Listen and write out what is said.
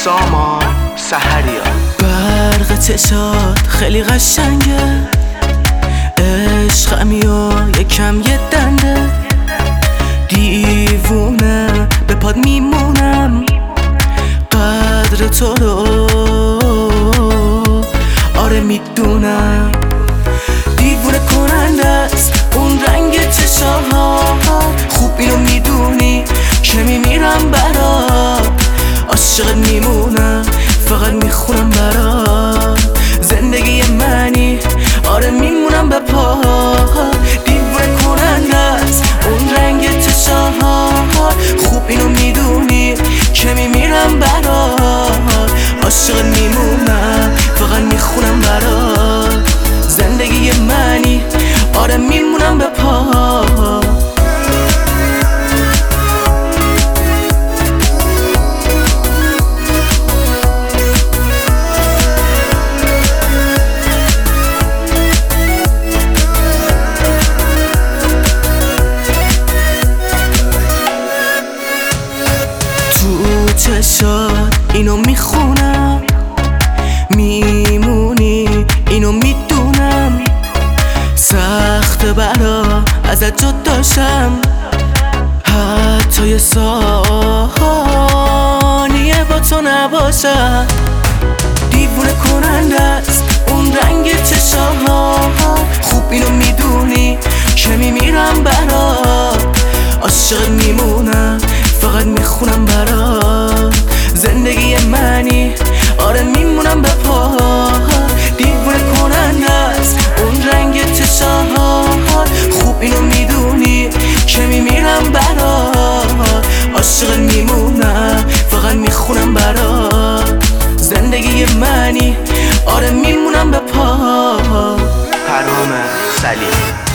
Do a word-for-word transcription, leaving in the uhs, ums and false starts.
سامان سحریا. برق چشات خیلی قشنگه، عشقمی و یکم یه دنده، دیوونه به پاد میمونم قدر تو رو، آره میدونم. دیوونه کننده است اون رنگ چشاهات، خوب اینو میدونی که میمیرم برات، عاشقت میمونم فقط میخونم برات، زندگی منی آره میمونم به پا. دیوونه کننده است اون رنگ چشاهات، خوب اینو میدونی که میمیرم برات، عاشقت میمونم فقط میخونم برات، زندگی منی آره میمونم به پا. چشات اینو میخونم، میمونی اینو میدونم، سخت برا ازت جداشم، حتی یه ثانیه با تو نباشم. دیوونه کننده است اون رنگ چشاهات، خوب اینو میدونی که میمیرم برات، عاشقت میمونم فقط میخونم برات، زندگی منی آره میمونم به پا. دیوونه کننده است اون رنگ چشاهات، خوب اینو میدونی که میمیرم برات، عاشقت میمونم فقط میخونم برات، زندگی منی آره میمونم به پا. پرهام سلیم.